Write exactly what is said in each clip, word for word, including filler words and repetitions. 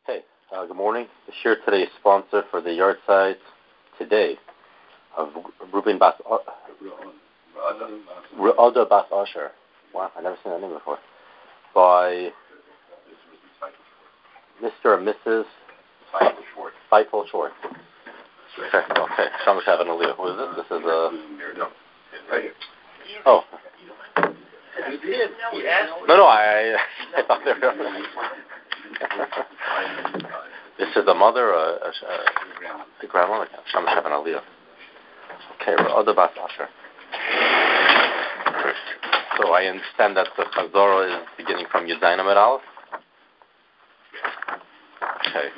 Hey, uh, good morning. The shir today is sponsored for the yard site today of Ruben Bas Ru'ada Bas Asher. Wow, I've never seen that name before. By Mister and Missus Feifel Schwartz. Okay, okay. Shamash having a Leo. Who is this? This is a. Oh. No, no, I, I thought they were. This is the mother, uh, uh, the grandmother. Shamash having a Leo. Okay, Ru'ada Bas Asher. So I understand that the Chazorah is beginning from Yudzayin Amud Aleph. Okay.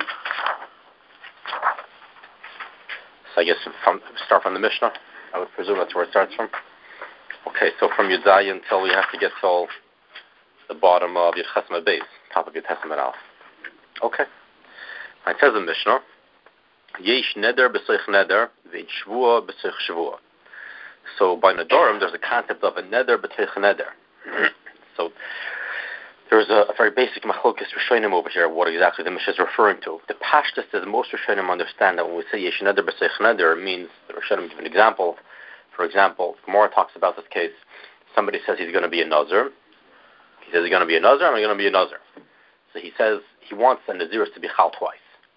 So I guess from, start from the Mishnah. I would presume that's where it starts from. Okay, so from Yudzayin until we have to get till the bottom of Yud Ches Amud Beis, top of Yud Ches Amud Aleph. Okay. It says in Mishnah, Yesh neder b'soich neder, ve'in shvua b'soich shvua. So by Nedarim, there's a concept of a neder b'toich neder. So there's a, a very basic machlokes rishonim over here, what exactly the Mishnah is referring to. The pashtus is most rishonim understand that when we say yesh neder b'soich neder, it means, the rishonim give an example. For example, Gemara talks about this case. Somebody says he's going to be a nazir. He says he's going to be a nazir, I'm going to be a nazir. So he says he wants the naziris to be chal twice.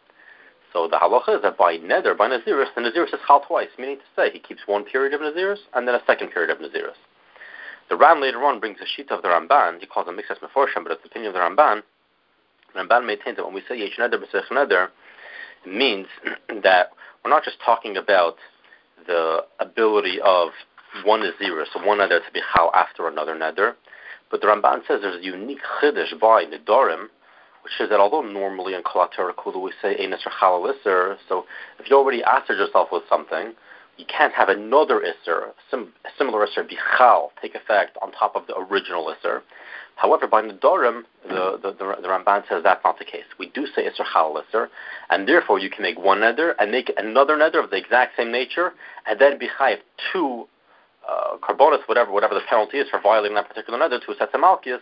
So the halacha is that by neder, by naziris, the naziris is chal twice, meaning to say he keeps one period of naziris and then a second period of naziris. The Ran later on brings a sheet of the Ramban. He calls it Mixas Meforshim, but it's the opinion of the Ramban. The Ramban maintains that when we say yesh neder b'seich neder, it means that we're not just talking about the ability of one naziris, so one neder to be chal after another neder, but the Ramban says there's a unique chiddush by nedarim, which is that although normally in Kol HaTorah Kula we say ein iser chal al iser, so if you already answered yourself with something, you can't have another iser, sim, a similar iser, be chal, take effect on top of the original iser. However, by nedarim, the, the, the, the Ramban says that's not the case. We do say iser chal al iser, and therefore you can make one neder and make another neder of the exact same nature, and then be chayav two uh, karbonis, whatever whatever the penalty is for violating that particular neder, two sets of malchus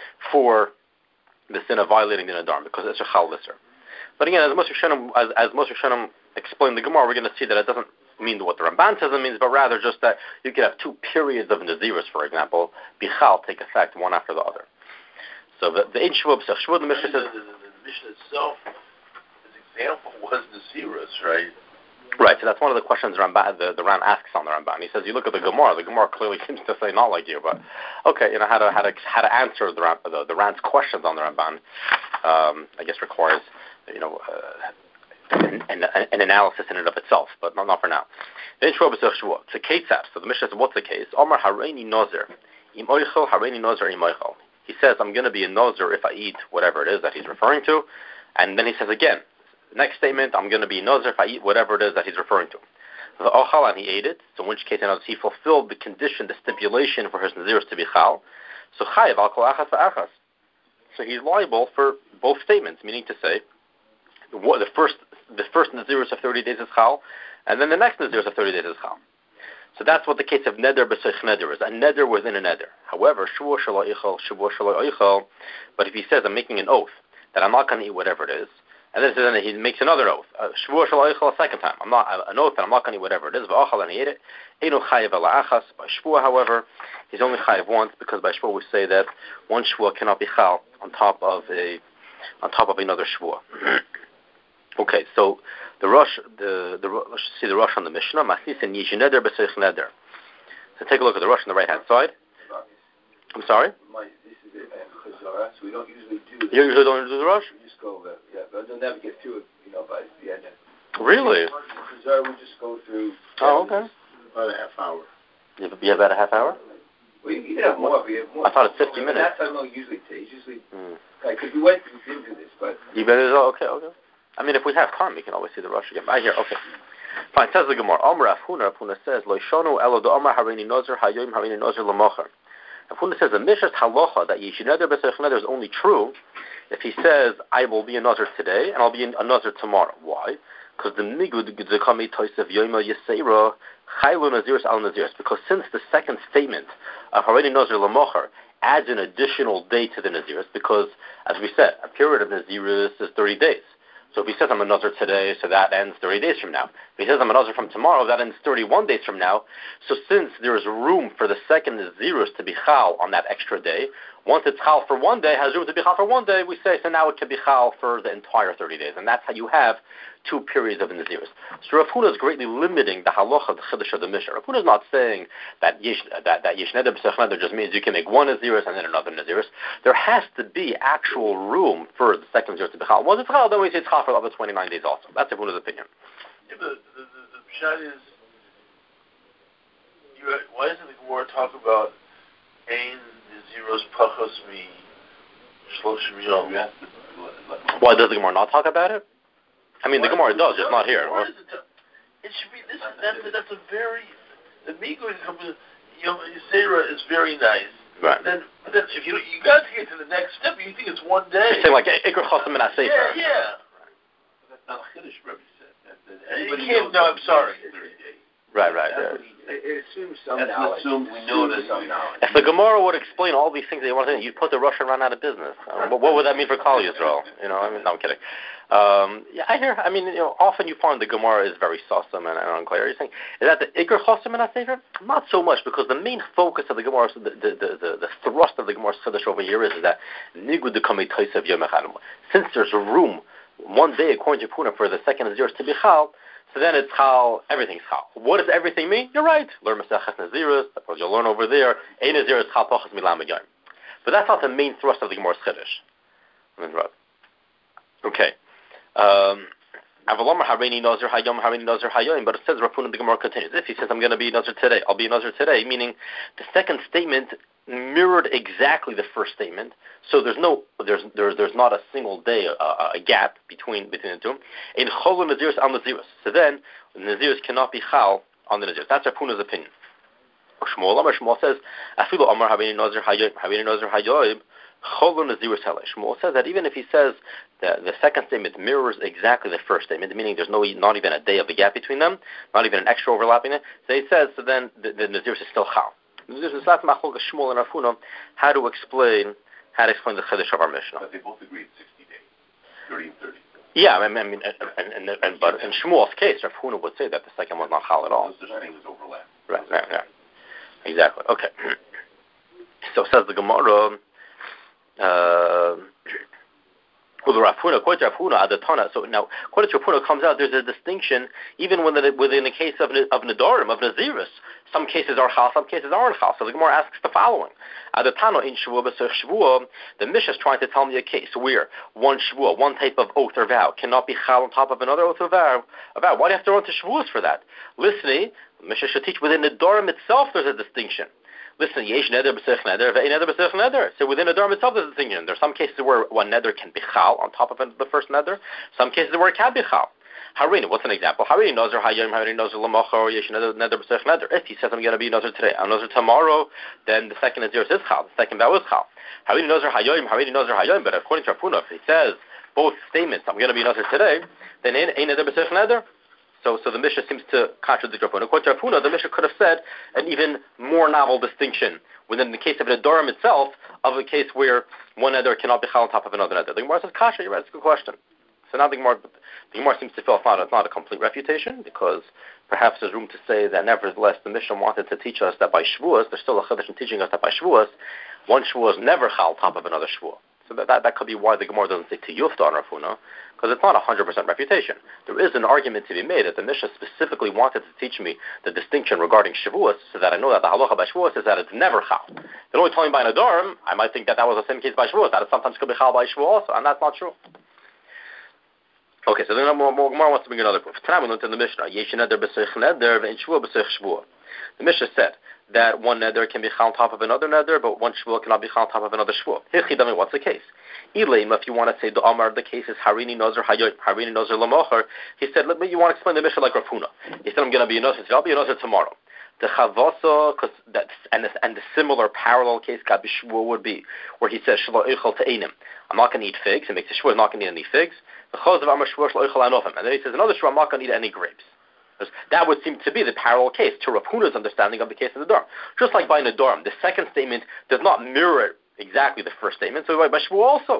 for the sin of violating the Nadarim, because it's a chal lister. But again, as most Rishonim, as, as most Rishonim explain the Gemara, we're going to see that it doesn't mean what the Ramban says it means, but rather just that you could have two periods of Naziris, for example, bichal, take effect one after the other. So the the Ein Shvua B'Sech Shvua, the Mishnah says... The, the, the, the Mishnah itself, his example was Naziris, right? Right, so that's one of the questions Ramban, the, the Ran asks on the Ramban. He says, you look at the Gemara, the Gemara clearly seems to say not like you, but okay, you know, how to how to, how to answer the, the, the Ran's questions on the Ramban, um, I guess requires, you know, uh, an, an, an analysis in and of itself, but not, not for now. Then Shua B'Sech Shua, it's a case app, so the Mishnah says, what's the case? Omar Hareini Nazir, Im Oichel Hareini Nazir Im Oichel. He says, I'm going to be a Nazir if I eat whatever it is that he's referring to, and then he says again, next statement, I'm going to be nazir if I eat whatever it is that he's referring to. The ochal, and he ate it, so in which case he fulfilled the condition, the stipulation for his naziris to be chal. So chayiv al kol achas v'achas. So he's liable for both statements, meaning to say, the, the first the first naziris of thirty days is chal, and then the next naziris of thirty days is chal. So that's what the case of neder b'seich neder is, a neder within a neder. However, shvua shelo ichal, shvua shelo ichal, but if he says, I'm making an oath that I'm not going to eat whatever it is, and then, then he makes another oath, shvua shelo ichal, a second time. I'm not an oath that I'm not going to eat whatever it is. V'achal, and he ate it. Eino chayiv ala achas. By shvua, however, he's only chayiv once, because by shvua we say that one shvua cannot be chal on top of a on top of another shvua. Okay, so the Rosh, the the let's see the Rosh on the Mishnah. Masis and yesh neder b'seich neder. So take a look at the Rosh on the right hand side. I'm sorry. So we don't usually do. You usually don't do the Rosh? We just go, uh, yeah, but they'll never get through it, you know, by the end. Really? Chazar, we just go through. Oh, okay. About a half hour. You have, you have about a half hour? Well, you can have more. We have more. I thought it's fifty minutes. That's how long it usually takes. Usually, mm. because we went through, we didn't do this, but. You better, oh, okay, okay. I mean, if we have time, we can always see the Rosh again. I hear, okay. Fine, says the Gemara. Amr Afhuna, Afhuna says, Lo Shonu Elo Do Amar Hareini Nazir, Hayoim Hareini Nazir L'mocher. Afhuna says, the Mishnah's halacha that yesh neder b'seich neder is only true if he says, I will be a nazir today and I'll be a nazir tomorrow. Why? Because the migud g'zekami toisev yoyma yisera chaylo naziris al naziris. Because since the second statement of hareini nazir l'mocher adds an additional day to the naziris, because as we said, a period of naziris is thirty days. So if he says I'm a Nazir today, so that ends thirty days from now. If he says I'm a Nazir from tomorrow, that ends thirty-one days from now. So since there is room for the second Nazirus to be Chal on that extra day, once it's Chal for one day, has room to be Chal for one day, we say, so now it can be Chal for the entire thirty days. And that's how you have two periods of Nazirus. So Rav Huna is greatly limiting the halacha, the chiddush of the Mishnah. Rav Huna is not saying that yesh, that, that yesh neder b'sech neder just means you can make one Nazirus and then another Nazirus. There has to be actual room for the second Nazirus to be Chal. Once it's Chal, then we say it's Chal for the other twenty-nine days also. That's Rav Huna's opinion. Yeah, but the, the, the pshat is, you, why doesn't the Gemara talk about ein Naziros pachos mi shloshim yom? Why does the Gemara not talk about it? I mean, the Gemara does, just not here. It, it should be, this, that's, a, that's a very, the Migo Yom Yisera is very nice. Right. Then, but then if you you got to get to the next step, you think it's one day. You're saying like Iker Chosim and Asefer. Yeah, yeah. That's not a Chiddush, Rebbe said. That, that You can't, no, I'm sorry. Right, right. That's Yeah. It, it assumes some That's knowledge. assumed, we know there's some knowledge. If the Gemara would explain all these things that you want to say, you'd put the Russian run out of business. Uh, what, what would that mean for Klal Yisrael? You know, I mean, no, I'm kidding. Um, yeah, I hear. I mean, you know, often you find the Gemara is very sussum and, and unclear. You're saying, is that the Iker Chosim and Asefer? Not so much, because the main focus of the Gemara, the the the, the, the thrust of the Gemara's Chiddush over here is, is that Nigud the Kamei Toisav Yom Echad. Since there's room one day, according to Puna, for the second Nazirus to be Chal, so then it's Chal, everything's Chal. What does everything mean? You're right. Learn Masechet Nazirus, that's what you'll learn over there. Ein Nazirus Chal Pachas Milam Yom. But that's not the main thrust of the Gemara's Chiddush. Okay. Um, but it says Rav Huna, the Gemara continues. If he says I'm going to be Nazir today, I'll be Nazir today, meaning the second statement mirrored exactly the first statement. So there's no, there's there's there's not a single day, a, a gap between between the two. In Cholu Nazirus al Nazirus. So then the Nazirus cannot be Chal on the Nazirus. That's Rav Huna's opinion. Shmuel Amar Shmuel says, Afilu Amar Havini Nazir Hayoim Havini Nazir Hayoim. Shmuel says that even if he says that the second statement mirrors exactly the first statement, meaning there's no not even a day of a gap between them, not even an extra overlapping it, so he says, so then the, the Nazirus is still Chal. This is not Machlokes Shmuel and Rav Huna how to explain how to explain the Chiddush of our Mishnah. But they both agreed sixty days, thirty and thirty. Yeah, I mean, I mean and, and, and, and, but in Shmuel's case, Rav Huna would say that the second was not Chal at all. Those things overlap. Right, right, right. Exactly. Okay. So says the Gemara. Uh, according to Rav Huna, Adatana. So now, according to Rav Huna, comes out there's a distinction even within within the case of of Nedarim, of Nazirus. Some cases are Chal, some cases aren't Chal. So the Gemara asks the following: Adatana in Shavuot b'Sech Shavuot, the Mishnah is trying to tell me a case where one Shavuot, one type of oath or vow, cannot be Chal on top of another oath or vow. vow. Why do you have to run to Shavuos for that? Listening, the Mishnah should teach within Nedarim itself there's a distinction. Listen, yesh neder b'sech neder, ve'ein neder b'sech neder. So within a dharma itself, there's a distinction. There are some cases where one neder can be chal on top of the first neder. Some cases where it can be chal. Harini, what's an example? Harini nazar hayom, harini nazar lamachar, yesh neder neder b'sech neder. If he says I'm going to be nazar today, I'm nazar tomorrow, then the second nazir is chal. The second vow is chal. Harini nazar hayom, harini nazar hayom. But according to Rav Huna, if he says both statements, I'm going to be nazar today, then ein neder b'sech neder. So, so the Mishnah seems to contradict Rav Huna. According to Rav Huna, the Mishnah could have said an even more novel distinction within the case of an Adoram itself of a case where one Neder cannot be Chal on top of another Neder. The Gemara says, Kasha, you're right, it's a good question. So now the Gemara, the Gemara seems to feel it's not, it's not a complete refutation, because perhaps there's room to say that nevertheless the Mishnah wanted to teach us that by Shavuos, there's still a Chiddush in teaching us that by Shavuos, one Shavuos never Chal on top of another Shavuos. So that, that, that could be why the Gemara doesn't say to Yufta on Rav Huna, because it's not a one hundred percent refutation. There is an argument to be made that the Mishnah specifically wanted to teach me the distinction regarding Shavuos, so that I know that the halacha by Shavuos is that it's never Chal. They're only telling by Nadarim, I might think that that was the same case by Shavuos, that it sometimes could be Chal by Shavuos also, and that's not true. Okay, so then Gemara wants to bring another proof. Tonight we learned in the Mishnah, Yesh neder b'sech neder ve'in Shavuot b'sech Shavuot. The Mishnah said that one neder can be chal on top of another neder, but one shvuah cannot be chal on top of another shvuah. Hichidami, what's the case? Ileim, if you want to say the Amar, the case is Harini Nazar Hayoim, Harini Nazar Lamocher. He said, let me, you want to explain the Mishnah like Rav Huna. He said, I'm going to be a Nazar today, I'll be a Nazar tomorrow. The Chavasa, because that's and the, and the similar parallel case Gabi Shvuah would be where he says Shlo Eichel Te'enim. I'm not going to eat figs. It makes the Shvuah not going to eat any figs. The Chaz of Amar Shvuah Shlo Eichel Anofim, and then he says another Shvuah I'm not going to eat any grapes. That would seem to be the parallel case to Rav Huna's understanding of the case of the Dorm. Just like by Nedarim, the second statement does not mirror exactly the first statement. So by Shvuah also,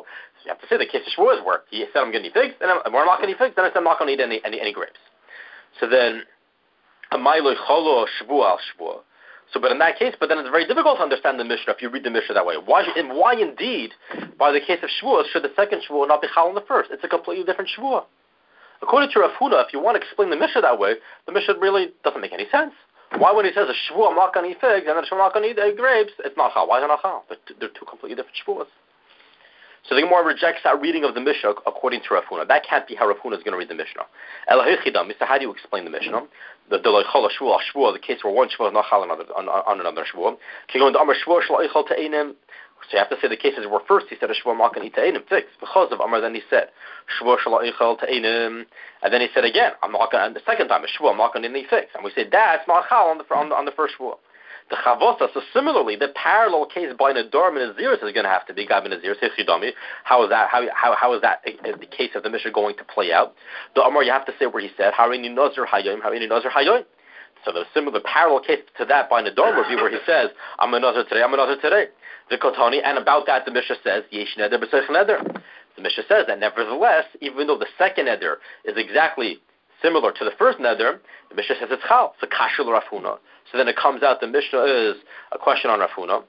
You have to say the case of Shavuos where he said I'm going to eat figs, and I'm, I'm not going to eat figs, then I said I'm not going to eat any, any any grapes. So then, a mailo cholo Shavuah al Shavuah. So, but in that case, but then it's very difficult to understand the Mishnah if you read the Mishnah that way. Why, and why indeed, by the case of Shavuos, should the second Shavuah not be chal on the first? It's a completely different Shavuah. According to Rav Huna, if you want to explain the Mishnah that way, the Mishnah really doesn't make any sense. Why, when he says a Shavuah, I'm not going to eat figs, and then I'm not going to eat uh, grapes, it's not chal. Why is it not chal? They're, they're two completely different Shavuos. So the Gemara rejects that reading of the Mishnah according to Rav Huna. That can't be how Rav Huna is going to read the Mishnah. Elahichidam, Mister How do you explain the Mishnah? The the Shvuah, Shvuah, the case where one Shvuah is not chal on another on, on another Shvuah. Can go into Amar Shvuah Shlo Eichel Te'enim. So you have to say the cases where first he said a Shvuah I'm not going to eat Te'enim fixed because of Amar. Then he said Shvuah Shlo Eichel Te'enim, and then he said again I'm not going. And the second time a Shvuah I'm not going to eat fixed, and we say that's not chal on the on the, on the first Shvuah. The Chavosa, so similarly, the parallel case by Nadar and Naziris is going to have to be Gab and Naziris. How is that? How how how is that uh, the case of the Mishnah going to play out? The Amar, you have to say where he said Harini Nazir Hayoim, Harini Nazir Hayoim. So the similar parallel case to that by Nadar would be where he says I'm a Nazir today, I'm a Nazir today. The Kotani, and about that the Mishnah says Yesh Neder B'Seich Neder. The Mishnah says that nevertheless, even though the second Neder is exactly similar to the first Neder, the Mishnah says it's Chal. It's a Kashul Rav Huna. So then it comes out the Mishnah is a question on Rav Huna.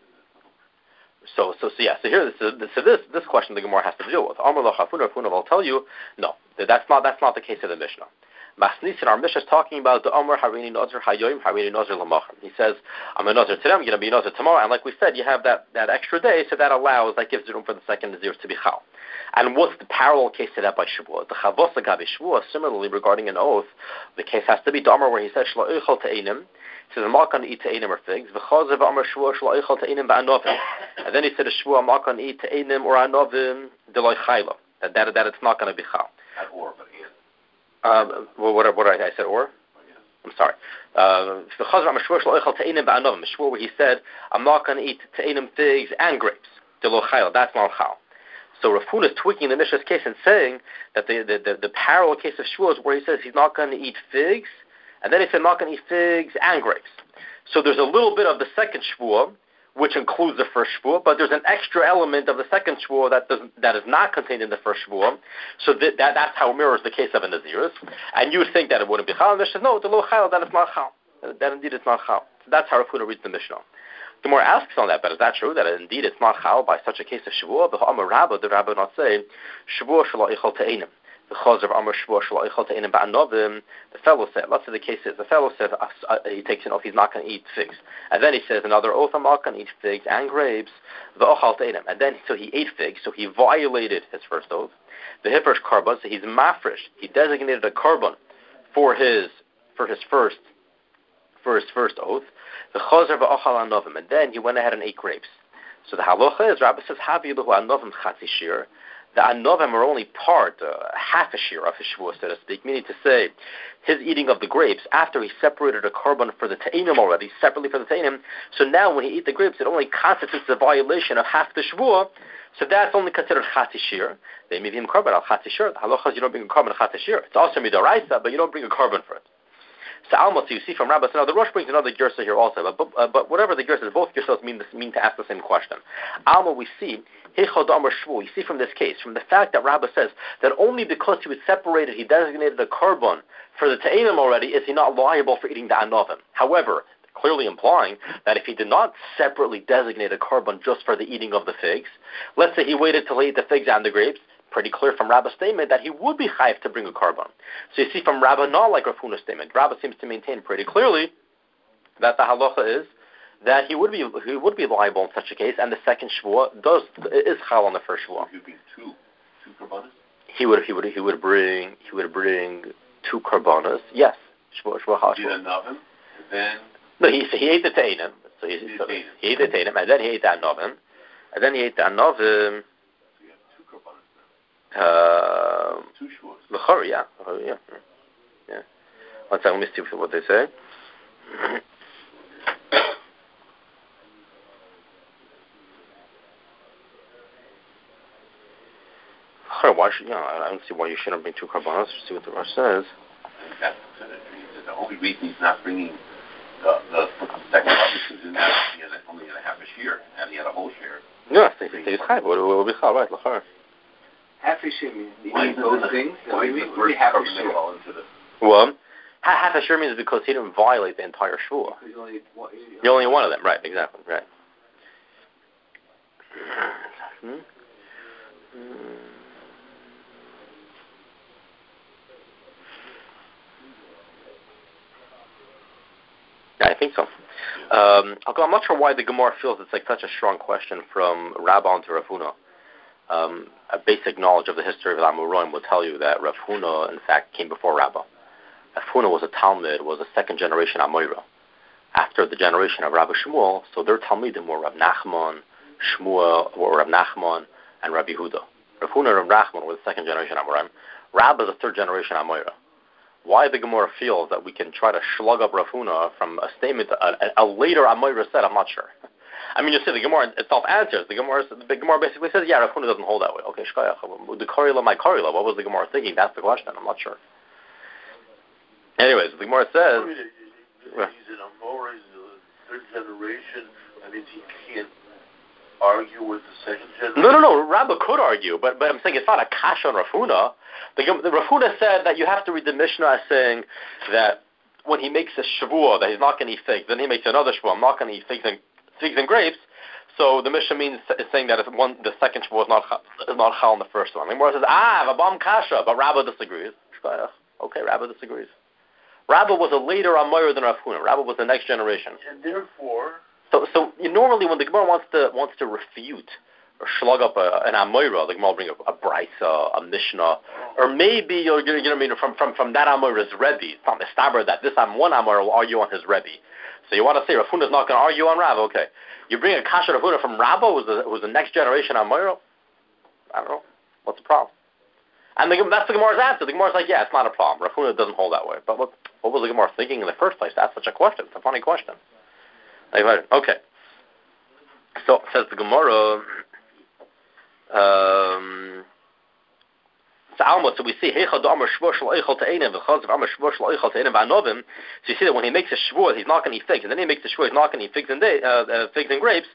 So, so, so yeah. So here, so, so this this question the Gemara has to deal with. Amar lo Rav Huna, Rav Huna will tell you, no, that's not that's not the case of the Mishnah. Masnisin, our Mishnah is talking about the Amar Harini Nazir Hayoim, Harini Nazir Lamachar. He says, I'm a Nazir today, I'm going to be a Nazir tomorrow, and like we said, you have that, that extra day, so that allows, that gives room for the second Nazir to be Chal. And what's the parallel case to that by Shavuot? The Chavosa Gabi Shavuot, similarly regarding an oath, the case has to be the Amar where he said, Shlo Eichel Te'enim. He says, I'm not going to eat Te'enim or figs. V'chazev Amar Shavuot Shlo Eichel Te'enim ba'anovim. And then he said, Shavuot, I'm not going to eat Te'enim or anovim deloy chaylo. That, that, that it's not going to be Chal. Not or, but and. Um, well, what, what did I, I said, or? I'm sorry. Uh, where he said, I'm not going to eat te'enim figs and grapes. That's not chal. So Rav Huna is tweaking the Mishnah's case and saying that the, the, the, the parallel case of Shvuah is where he says he's not going to eat figs, and then he said not going to eat figs and grapes. So there's a little bit of the second Shvuah, which includes the first Shvuah, but there's an extra element of the second Shvuah that does, that is not contained in the first Shvuah. So that, that that's how it mirrors the case of a Naziris. And you would think that it wouldn't be Chal. And the Mishnah says, no, the low Chal, that it's not Chal. That indeed it's not Chal. So that's how Rav Huna reads the Mishnah. The more asks on that, but is that true, that indeed it's not Chal by such a case of Shvuah? The Amar Rabbah, the Rabbah not say, Shvuah shelo eichel te'enim. The Chazer Amar Shvuah shelo eichel te'enim ba'anovim. The fellow said, let's say the case is, the fellow said, uh, uh, he takes an oath, he's not going to eat figs. And then he says another oath, I'm not going to eat figs and grapes. The ochal te'enim. And then, so he ate figs, so he violated his first oath. The Hifresh Karban, so he's mafresh. He designated a Karban for his, for his first, for his first oath. The Chazer v'ochal anovim. And then he went ahead and ate grapes. So the halacha is, Rabbi says, Havi lahu anovim chatzi shir. The anovim are only part, uh, half a shear of his shvuah, so to speak, meaning to say, his eating of the grapes, after he separated a korban for the te'enim already, separately for the te'enim, so now when he eats the grapes, it only constitutes a violation of half the shvuah, so that's only considered chatzi shir. They made him korban al chatzi shir. The halacha is you don't bring a korban al chatzi shir. It's also midoraisa, but you don't bring a korban for it. So Alma, so you see from Rabbah, so now the Rosh brings another Gersa here also, but, but, uh, but whatever the Gersa is, both Gersos mean, this, mean to ask the same question. Alma, we see, Heichod Amar Shvu, you see from this case, from the fact that Rabbah says that only because he was separated, he designated a korban for the Te'enim already, is he not liable for eating the Anovim. However, clearly implying that if he did not separately designate a korban just for the eating of the figs, let's say he waited till he ate the figs and the grapes, pretty clear from Rabbah's statement that he would be chayiv to bring a korban. So you see from Rabbah, not like Rav Huna's statement. Rabbah seems to maintain pretty clearly that the halacha is that he would be he would be liable in such a case, and the second shvuah does is chal on the first shvuah. He would bring two two korbanos. He would he would he would bring he would bring two korbanos. Yes, shvuah shvuah chal. He did another, and then no, he he ate the te'enim. So he, so he ate the te'enim, and then he ate the anovim, and then he ate the anovim. Uh, L'chor, yeah, yeah, yeah. One second, let me see what they say. Why should, yeah, I don't see why you shouldn't bring two korbanos. See what the Rosh says. That's the only reason he's not bringing the, the second korban is in that he had only had a half a shear, and he had a whole shear. Yeah, they say it's chayv. It will be chal, right? L'chor. half a shimmy. Why He those things. Why we, did we, the first half a carbon shimmy. fall into the... Well, half a shir means because he didn't violate the entire shvua. You're only one of them, right? Exactly, right. Hmm? Yeah, I think so. Um, I'm not sure why the Gemara feels it's like such a strong question from Rabban to Rav Huna. Um, a basic knowledge of the history of the Amoraim will tell you that Rav Huna, in fact, came before Rabba. Rav Huna was a Talmud, was a second generation Amoira. After the generation of Rabbi Shmuel, so their Talmudim were Rav Nachman, Shmuel, or Rav Nachman, and Rabbi Huda. Rav Huna and Rav Nachman were the second generation Amoraim. Rabba is the third generation Amoira. Why the Gemara feels that we can try to slug up Rav Huna from a statement, a, a later Amoira said, I'm not sure. I mean, you see, the Gemara itself answers. The Gemara, the Gemara basically says, yeah, Rav Huna doesn't hold that way. Okay, shkayach. The Korila, my Korila, what was the Gemara thinking? That's the question. I'm not sure. Anyways, the Gemara says... He's an Amora, he's the third generation. That means he can't argue with the second generation? No, no, no. Rabba could argue, but but I'm saying it's not a kash on Rav Huna. The, the Rav Huna said that you have to read the Mishnah as saying that when he makes a shavua that he's not going to eat figs, then he makes another shavua, I'm not going to eat figs and figs and grapes. So the Mishnah means is saying that if one the second shavua is not is not chal in the first one. The Gemara says ah v'bam kasha, but Rabba disagrees. Okay, Rabba disagrees. Rabba was a later Amoyer than Rav Huna. Rabba was the next generation. And therefore... So so you, normally when the Gemara wants to wants to refute or slug up a, an Amoira, the Gemara will bring a, a Brisa, a Mishnah, or maybe, you're, you know what I mean, from, from, from that Amoira's Rebbe, from Estaber, that this Am one Amoira will argue on his Rebbe. So you want to say Rav Huna is not going to argue on Rabba, okay. You bring a Kasha Rav Huna from Rabba, who's the, who's the next generation Amoira? I don't know. What's the problem? And the, that's the Gemara's answer. The Gemara's like, yeah, it's not a problem. Rav Huna doesn't hold that way. But what, what was the Gemara thinking in the first place? That's such a question. It's a funny question. Okay. So, says the Gemara, um, so we see, so you see that when he makes a shvua, he's not going to eat figs, and then he makes a shvua, he's not going to eat figs and, day, uh, uh, figs and grapes.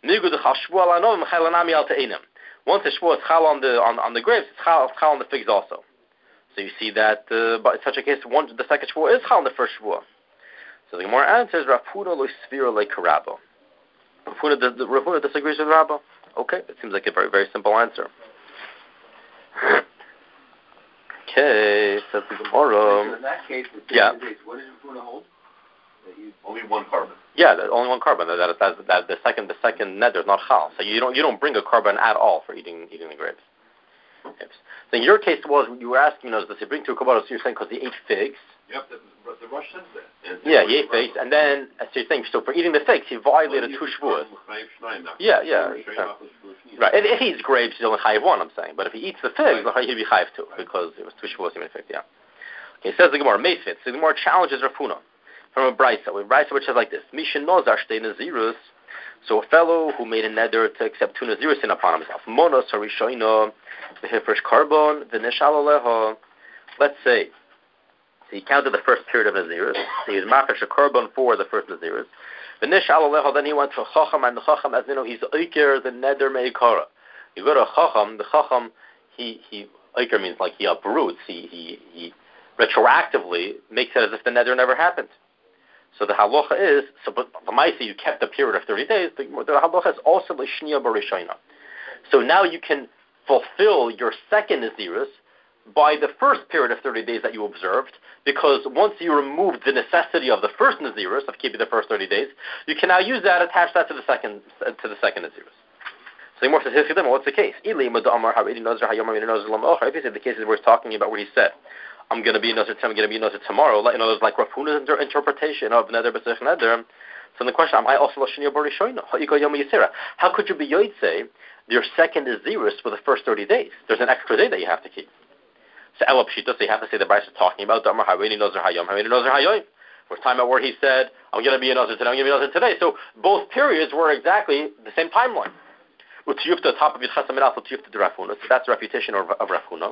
Once the shvua is chal on the on, on the grapes, it's chal, chal on the figs also. So you see that, uh, but in such a case, one, the second shvua is chal on the first shvua. So the Gemara answers, Rav Huna lo sfira like Rabba. Rav Huna disagrees with Rabba. Okay, it seems like a very, very simple answer. Okay, says the Gemara. So in that case, the yeah. days, what does Rav Huna hold? That you, only one carbon. Yeah, that, only one carbon. That, that, that, that the second, the second neder is not chal. So you don't, you don't bring a carbon at all for eating, eating the grapes. Okay. So in your case was you were asking us, does he bring two kabbalah? So you're saying because he ate figs. Yep, the, the Rush says that. And yeah, he ate figs, and then so you're saying so for eating the figs, he violated two shvuas. Yeah, yeah. Uh, right. If, if he eats grapes, he's only chayiv one. I'm saying, but if he eats the figs, right. he'll be chayiv two because it was two shvuas he made figs. Yeah. Okay. Says the Gemara, Meisvit. So the Gemara challenges Rav Huna from a brisa. We have a brisa which says like this: Mishin nozar shtei nazirus. So a fellow who made a neder to accept two nazirus in upon himself. Monos harishoino the hifresh karbon the nishal aleha. Let's say. So he counted the first period of Nazirus. So he was Machash a Korban for the first Nazirus. The Nishal Alecha, then he went to Chacham, and the Chacham, as you know, he's Oiker, the Neder Meikara. You go to Chacham, the Chacham, he, he Oiker means like he uproots, he, he, he retroactively makes it as if the Neder never happened. So the Halacha is, so but the Maisi, you kept a period of thirty days, the, the Halacha is also Lishniya Barishaina. So now you can fulfill your second Nazirus by the first period of thirty days that you observed, because once you removed the necessity of the first Nazirus, of keeping the first thirty days, you can now use that, attach that to the second to the second Nazirus. So the Gemara says, what's the case? If you say the cases where he's talking about where he said, I'm going to be a Nazir, I'm going to be a Nazir tomorrow, you know, there's like Rav Huna's inter- interpretation of Neder B'Sech Neder. So the question, am I also Lashon Yabari Shoyno? How could you be Yoitze, your second Nazirus for the first thirty days? There's an extra day that you have to keep. So Ela Pshita, so you have to say the Bryce is talking about Damar Harini Nazar Hayom, Harini Nazar Hayoim. We're talking about where he said, I'm going to be a Nazar today, I'm going to be a Nazar today. So both periods were exactly the same timeline. Utiyufta, top of Yitchasa Menaf, Utiyufta de Rav Huna. So that's the reputation of, of Rav Huna.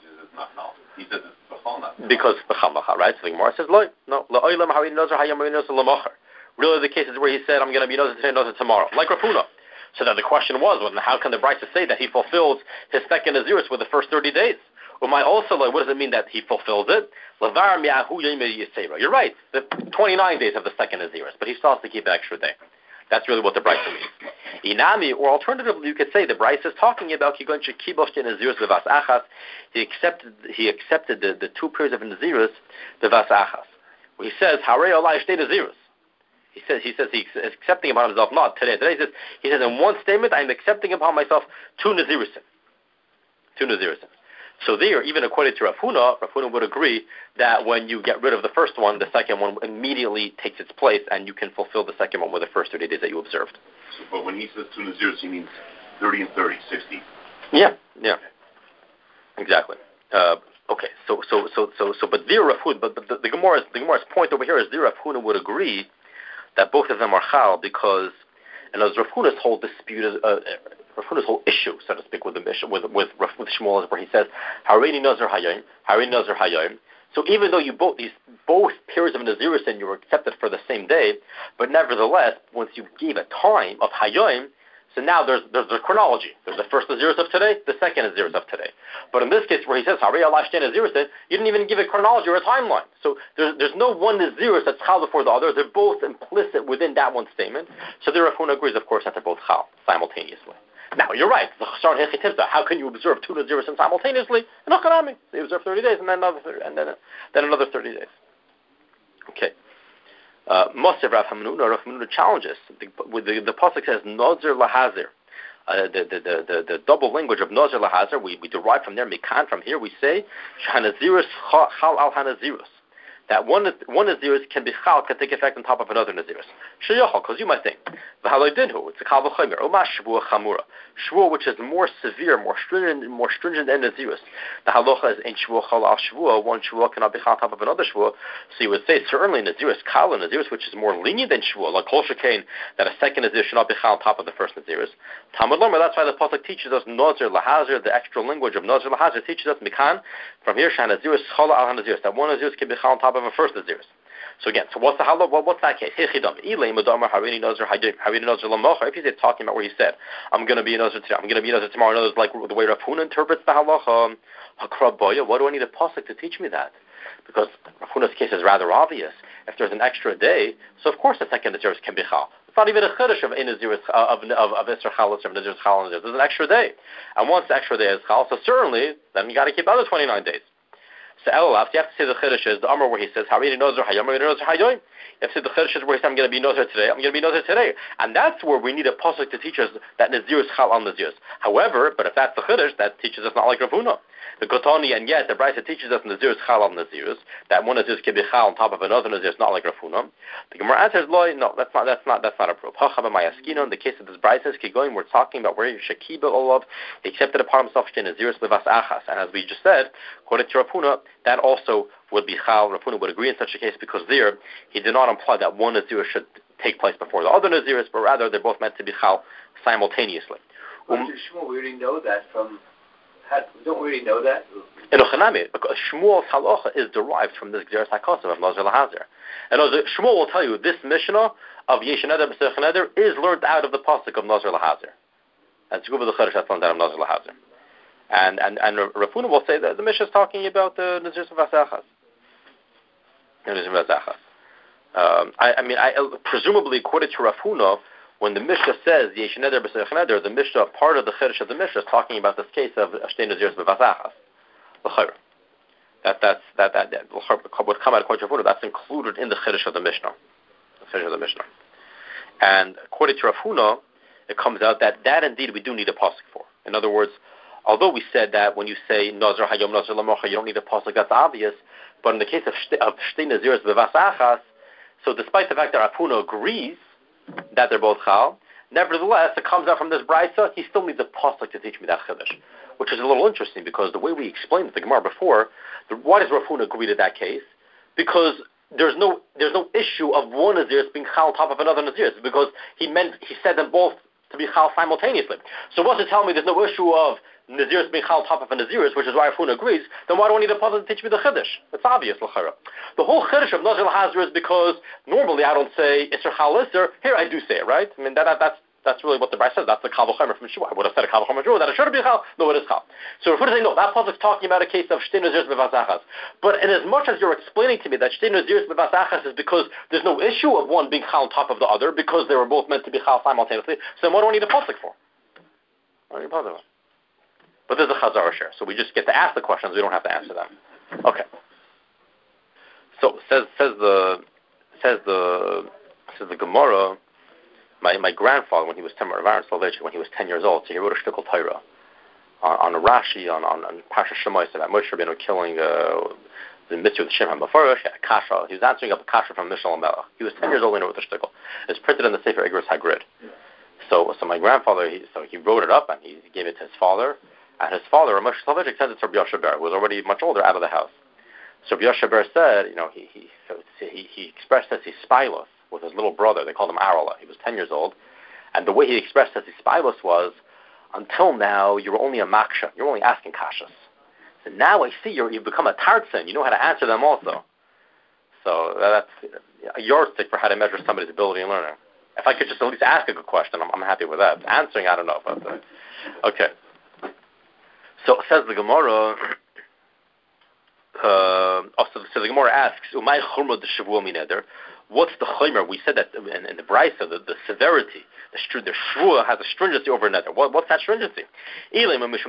He says it's B'chal. Because B'chal Macha, right? So the Gemara says, Loi, no, La'oilam Harini Nazar Hayom, Harini Nazar Lamachar. Really the cases where he said, I'm going to be Nazar today, Nazar tomorrow. Like Rav Huna. So then the question was, well, how can the Brisa say that he fulfills his second Naziris with the first thirty days? Umay also, like, what does it mean that he fulfills it? You're right, the twenty-nine days of the second Naziris, but he still has to keep an extra day. That's really what the Brisa means. Inami, or alternatively, you could say the Brisa is talking about he accepted he accepted the, the two periods of Naziris b'vas achas. Where he says, Harei olai shtei Naziris. He says he says he's accepting upon himself not today. Today he says he says in one statement I'm accepting upon myself two Nazirisim. Two Nazirisim. So there, even according to Rav Huna, Rav Huna would agree that when you get rid of the first one, the second one immediately takes its place, and you can fulfill the second one with the first thirty days that you observed. So, but when he says two Naziris, he means thirty and thirty, sixty. Yeah, yeah, exactly. Uh, okay, so so so so so, but there Rav Huna, but the, the, the Gemara's the Gemara's point over here is there Rav Huna would agree that both of them are chal because, and as Rav Huna's whole dispute, uh, Rav Huna's whole issue, so to speak, with the mission, with with with Shmuel is where he says, "Hareini Nazir Hayom, Hareini Nazir Hayom." So even though you both these both periods of Naziris and you were accepted for the same day, but nevertheless, once you gave a time of Hayom, so now there's there's a chronology. There's the first Naziris of today, the second Naziris of today. But in this case, where he says Harei Allah Shtei Naziris, you didn't even give a chronology or a timeline. So there's there's no one Naziris that's chal before the other. They're both implicit within that one statement. So the Rav Huna agrees, of course, that they're both chal simultaneously. Now, you're right. How can you observe two Naziris simultaneously? They observe thirty days and then another thirty, and then then another thirty days. Okay. Moshe Rav Hamnuna, Rav Hamnuna challenges. The, the, the pasuk says Nazir Lahazir. Uh, the, the, the, the, the double language of Nazir Lahazir, we, we derive from there, Mikan, from here we say, Shahanaziris Chal al Hanazirus. That one one Naziris can be chal, can take effect on top of another Naziris. Sheyachal, because you might think, v'haloidinhu, it's a kal v'chomer, uma shvua chamura, shvua which is more severe, more stringent, more stringent than Naziris. The halacha is in shvua chal al shvua, one shvua cannot be chal on top of another shvua. So you would say certainly Naziris kal and Naziris which is more lenient than shvua, like kol shekain, that a second Naziris should not be chal on top of the first Naziris. Talmud Lomer, that's why the pasuk teaches us Nazir Lahazir, the extra language of Nazir Lahazir teaches us mikan from here Shahanaziris chal al Hanaziris, that one Naziris can be chal on top of a first Naziris. So again, so what's the halal? What, what's that case? If he's talking about where he said, I'm going to be a Nazir today, I'm going to be a Nazir tomorrow, another like the way Rav Huna interprets the halacha, what do I need a pasuk to teach me that? Because Rav Huna's case is rather obvious. If there's an extra day, so of course the second Naziris can be chal. It's not even a chiddush of Naziris of of of Isser Chalas or Naziris chal. There's an extra day, and once the extra day is chal, so certainly then you got to keep other twenty-nine days. So Elulaf, you have to say the chiddush is the Amar where he says Hareini Nazir Hayom, Hareini Nazir Hayom. You have to say the chiddush is where he says I'm going to be Nazir today, I'm going to be Nazir today, and that's where we need a pasuk to teach us that Nazir is chal al Naziris. However, but if that's the chiddush, that teaches us not like Rav Huna. The Kotani, and yet the Brisa teaches us Nazir is chal al Naziris, that one Nazir can be chal on top of another Nazir, not like Rav Huna. The Gemara answers, "Loi, no, that's not, that's not, that's not a proof." In the case of this Brisa, going, we're talking about where Shakiba Olav accepted upon himself Naziris b'vas achas, and as we just said, according to Rav Huna, that also would be chal. Rav Huna would agree in such a case because there he did not imply that one Nazir should take place before the other Naziris, but rather they're both meant to be chal simultaneously. Um, Shmuel, we already know that from. How, don't we already know that? In Ochanami, because Shmuel's halacha is derived from this Gzeras HaKosav of Nazir Lahazir. And Shmuel will tell you this Mishnah of Yesh Neder B'Sech Neder is learned out of the pasuk of Nazir Lahazir. And Tzguba the Chiddush that's learned out of Nazir Lahazir. And and and Rav Huna will say that the Mishnah is talking about the Nazir V'Asachas. Nazir V'Asachas. Um, I, I mean, I, presumably according to Rav Huna, when the Mishnah says Yesh Neder B'Sech Neder, the Mishnah, part of the Chiddush of the Mishnah, is talking about this case of Shtei Naziris B'Asachas. L'chayr. That that's that that, that would come out according to Rav Huna. That's included in the Chiddush of the Mishnah. The Chiddush of the Mishnah. And according to Rav Huna, it comes out that that indeed we do need a pasuk for. In other words, although we said that when you say Nazir Hayom Nazir Lamocha, you don't need a pasuk. That's obvious. But in the case of Shtei Naziris B'Vas Achas, so despite the fact that Rav Huna agrees that they're both chal, nevertheless, it comes out from this brisa, he still needs a pasuk to teach me that chiddush, which is a little interesting because the way we explained the Gemara before, the, why does Rav Huna agree to that case? Because there's no there's no issue of one Naziris being chal on top of another Naziris, because he meant he said them both to be chal simultaneously. So what's to tell me there's no issue of Naziris being chal on top of a Naziris, which is why Rav Huna agrees, then why do I need a pasuk to teach me the chiddush? It's obvious, l'chara. The whole chiddush of Nazir Lahazir is because normally I don't say Isser Chal Isser. Here I do say it, right? I mean that, that that's that's really what the Bryce says. That's the Kal V'chomer from Shua. I would have said a Kal V'chomer from Shua that it should be Chal. No, it is Chal. So if we're saying no, that pasuk is talking about a case of Shtei Naziris B'Vasachas. But in as much as you're explaining to me that Shtei Naziris B'Vasachas is because there's no issue of one being Chal on top of the other because they were both meant to be Chal simultaneously, so what do I need a pasuk for? What do I need a pasuk for? But there's a Chazara share, so we just get to ask the questions. We don't have to answer them. Okay. So says says the says the says the Gemara. My my grandfather, when he was ten, when he was ten years old, so he wrote a shtickle Torah on, on a Rashi on on, on Pasha Shemais about Moshe Rabbeinu killing uh, the mitzvah of the Shem HaMefarish. He had a kasha. He was answering up a kasha from Mishnah Melech. He was ten years old when he wrote the shtickle. It's printed in the Sefer Igros Hagrid. So so my grandfather, he, so he wrote it up and he gave it to his father. And his father, Moshe Soloveitchik, sent it to Rabbi Yoshe Ber, who was already much older, out of the house. So Rabbi Yoshe Ber said, you know, he he he, he expressed as he spilos with his little brother. They called him Arala. He was ten years old. And the way he expressed as he spilos was, until now, you were only a maksha. You're only asking kashas. So now I see you're, you've become a tartzin. You know how to answer them also. So that's a yardstick for how to measure somebody's ability in learning. If I could just at least ask a good question, I'm, I'm happy with that. Answering, I don't know. But, uh, okay. So says the Gemara. Uh, also, so the Gemara asks, "Umay chumra de shavua mineder." What's the chaymer? We said that in, in the Brisa, the, the severity, the str- the shvua has a stringency over another. What, what's that stringency? If you want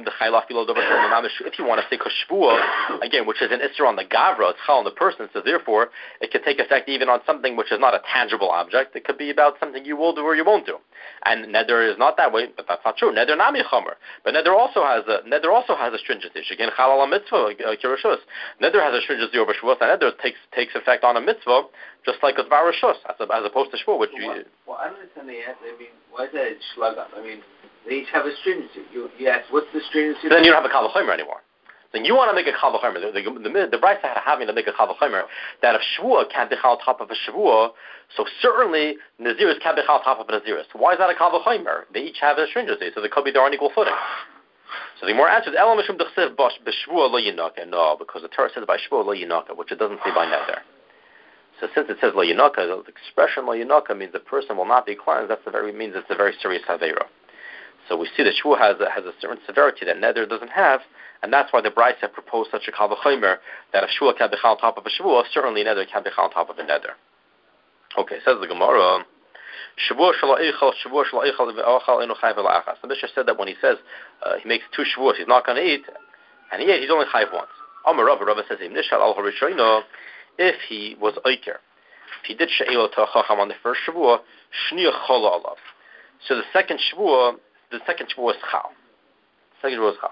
to say shvua, again, which is an isser on the gavra, it's chal on the person, so therefore it can take effect even on something which is not a tangible object. It could be about something you will do or you won't do. And neder is not that way, but that's not true. Neder nami chomer, but neder also has a neder also has a stringency. Again, chal ala mitzvah kirushus. Neder has a stringency over shvua, and neder takes takes effect on a mitzvah. Just like with Varashus, as, as opposed to Shvur, which well, you... Well, I don't understand the answer. I mean, why is that shluggam? I mean, they each have a stringency. You, you ask, what's the stringency? So then you don't have a Kal V'chomer anymore. Then you want to make a Kal V'chomer. The, the, the, the Brisa had having to make a Kal V'chomer that if Shvur can't be on top of a Shvur, so certainly Naziris can't be on top of a Naziris. Why is that a Kal V'chomer? They each have a stringency, so they could be there on equal footing. So the more answers, Elam Mishum D'chsev B'Shvur Lo Yinaka. No, because the Torah says by Shvur Lo Yinaka, which it doesn't say by Nether. So since it says lo yinaka, the expression lo yinaka means the person will not be cleansed. That's a very means it's a very serious havera. So we see that shvua has a, has a certain severity that neder doesn't have, and that's why the Brisa proposed such a kal v'chomer that if shvua can be on top of a shvua, certainly neder can be on top of a neder. Okay, says the Gemara. Shavua shelo eichel, shavua shelo eichel ve'ochal enu chayv elachas. The Mishnah said that when he says uh, he makes two shavuos, he's not going to eat, and he ate, he's only chayv once. Amar Rava, Rava says im nishal al harishono. If he was oiker, if he did she'elo to a chacham on the first shavua, shniya chola alav. So the second shavua, the second shavua is chal. The second shavua is chal.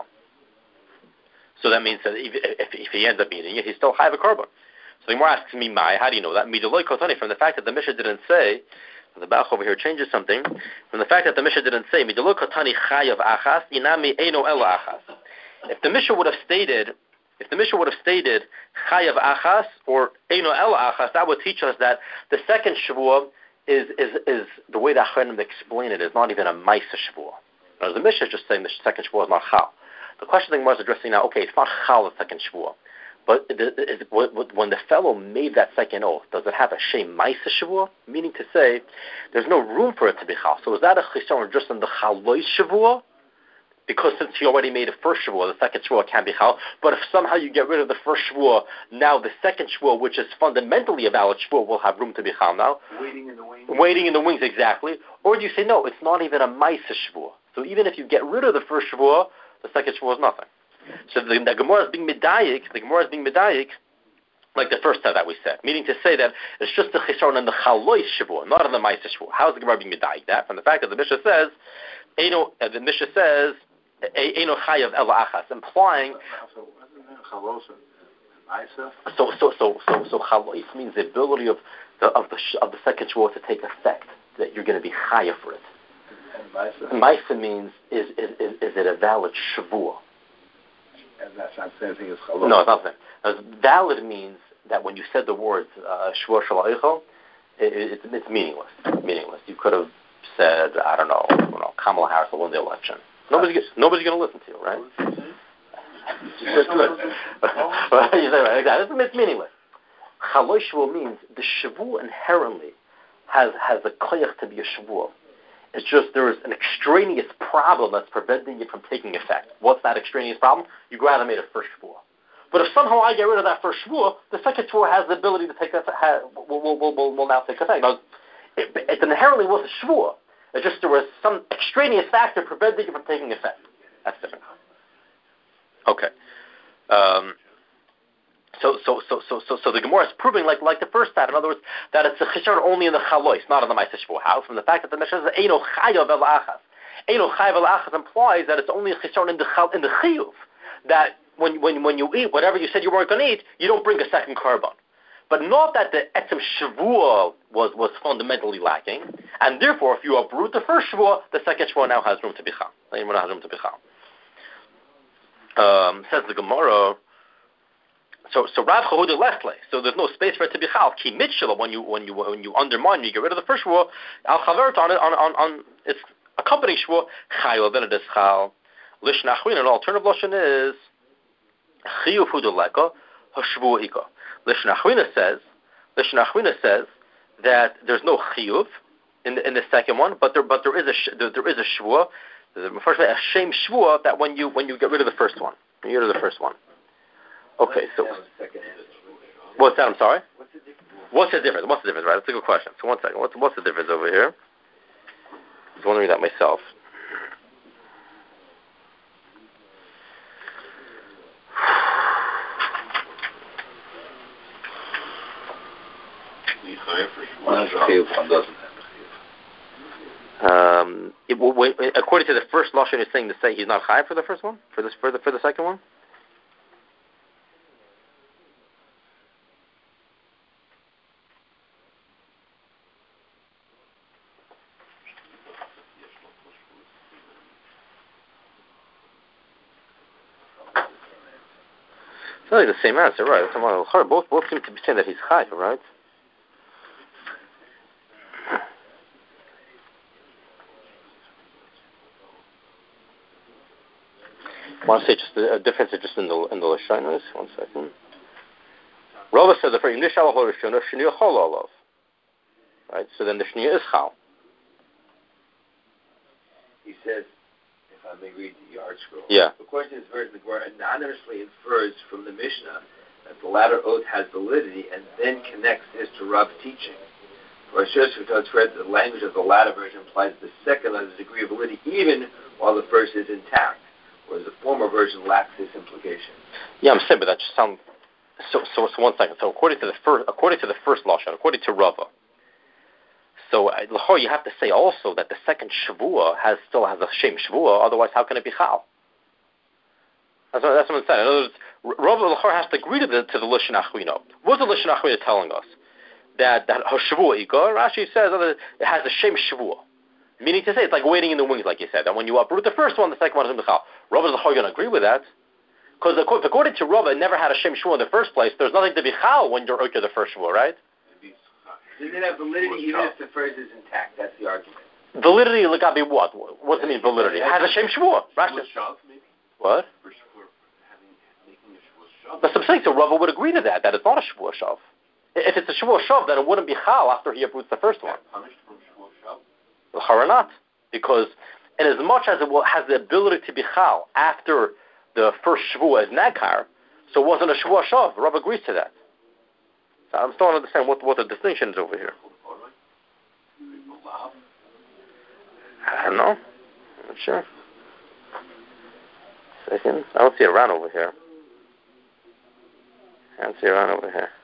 So that means that if, if, if he ends up eating it, he's still chayv a korban. So the Gemara asks me, "My, how do you know that?" Midoloi kotani, from the fact that the Mishnah didn't say. The Bach over here changes something from the fact that the Mishnah didn't say midoloi kotani chayav achas inami eino ela achas. If the Mishnah would have stated. If the Mishnah would have stated Chayav Achas or Eino El Achas, that would teach us that the second Shavua is is is the way that Chayanim explain it is not even a Maisa Shavua. Now the Mishnah is just saying the second Shavua is not Chal. The question the Gemara is addressing now, okay, it's not Chal the second Shavua, but it, it, it, when the fellow made that second oath, does it have a Shem Maisa Shavua? Meaning to say, there's no room for it to be Chal. So is that a Chisaron just in the Chaloi Shavua? Because since he already made a first Shavua, the second Shavua can't be Chal. But if somehow you get rid of the first Shavua, now the second Shavua, which is fundamentally a valid Shavua, will have room to be Chal now. Waiting in the wings. Waiting in the wings, exactly. Or do you say, no, it's not even a Maisa Shavua. So even if you get rid of the first Shavua, the second Shavua is nothing. So the, the Gemara is being Medayik, the Gemara is being Medayik, like the first time that we said, meaning to say that it's just the Chisaron and the Chalois Shavua, not in the Maisa Shavua. How is the Gemara being Medayik that? From the fact that the Mishnah says, Eino, uh, the Mishnah says, Eino chayav el achas, implying. So so so so so chalois means the ability of the of the of the second shvuah to take effect, that you're going to be chayav for it. And Maisa means is is is, is it a valid shvuah? And that's not the same thing as chalois. No, it's not the same. Valid means that when you said the words shvuah shalaychol, it's it's meaningless. Meaningless. You could have said, I don't know, I don't know, Kamala Harris will win the election. Nobody's nobody's going to listen to you, right? It's good. You say right, exactly. It's meaningless. Chaloy Shavuot means the Shavuot inherently has has a koyach to be a Shavuot. It's just there is an extraneous problem that's preventing it from taking effect. What's that extraneous problem? You go out and made a first shvuah. But if somehow I get rid of that first shvuah, the second shvuah has the ability to take that, has, will, will, will, will, will now take effect. Now, it, it inherently was a shvuah. It's just there was some extraneous factor preventing it from taking effect. That's different. Okay. Um, so, so, so, so, so, so the Gemara is proving, like, like the first time. In other words, that it's a chishar only in the chalois, not in the ma'aseh shvuah. How? From the fact that the Mishnah says eino chayav el achas. Eino chayav el achas implies that it's only a chishar in the in the chiyuv. That when when when you eat whatever you said you weren't going to eat, you don't bring a second korban. But not that the etzem shvuah was was fundamentally lacking, and therefore, if you uproot the first shvuah, the second shvuah now has room to be chal. Now has room to be chal. Um, says the Gemara. So, so Rav Chahuda left lay. So there's no space for it to be chal. Ki mitchela, when you when you when you undermine, you get rid of the first shvuah. Al chavert on it on on on its accompanying shvuah. Chayil then it is chal. Lishna achrin. An alternative lashon is chiyuv huduleka hashvuah ika. Lishna achrin says Lishna achrin says that there's no chiyuv in the in the second one, but there but there is a there, there is a shvuah. First, a shame shvuah that when you when you get rid of the first one, when you get rid of the first one. Okay, so what's that? I'm sorry. What's the difference? What's the difference? Right, that's a good question. So one second. What's what's the difference over here? I was wondering that myself. One doesn't have Um, it, wait, according to the first lashon, you're saying to say he's not chayav for the first one, for this for the for the second one. It's not like the same answer, right? Both both seem to be saying that he's chayav, right? I want to say just a, a difference is just in the in the lashonos. One second. Rava said the first Nish alach l'rishona shniya chol olav. Right. So then the shniya is chal. He says, if I may read the yard scroll. Yeah. According to this verse, the Gemara anonymously infers from the Mishnah that the latter oath has validity and then connects this to Rav's teaching. For Shoshu Todd spread the language of the latter version implies the second has a degree of validity even while the first is intact, whereas the former version lacks this implication. Yeah, I'm saying, but that just sounds so. So, so one second. So, according to the first, according to the first lashon, according to Rava, so uh, you have to say also that the second shvuah has still has a shem shvuah. Otherwise, how can it be chal? That's what, that's what I'm saying. In other words, Rava has to agree to the to the lashon achwino. What's the lashon achwino telling us? That that hashvuah ikar. Rashi says that it has a shem shvuah. Meaning to say, it's like waiting in the wings, like you said. That when you uproot the first one, the second one is going to be chal. Rava is going to agree with that. Because according to Rava, it never had a shem shvuah in the first place. There's nothing to be chal when you're okay the first shvuah, right? Does it have validity even if the first is intact? That's the argument. Validity, look, I mean, what? What does it mean, validity? It has a shem shvuah. What? But some saying, so Rava would agree to that, that it's not a shvuah shav. If it's a shvuah shav, then it wouldn't be chal after he uproots the first one. Not, because in as much as it will, has the ability to be chal after the first shvuah is nakar, so it wasn't a shvuah shav. Rav agrees to that. So I'm still not understand what, what the distinction is over here. I don't know. I'm not sure. Second, I don't see a ran over here. I don't see a ran over here.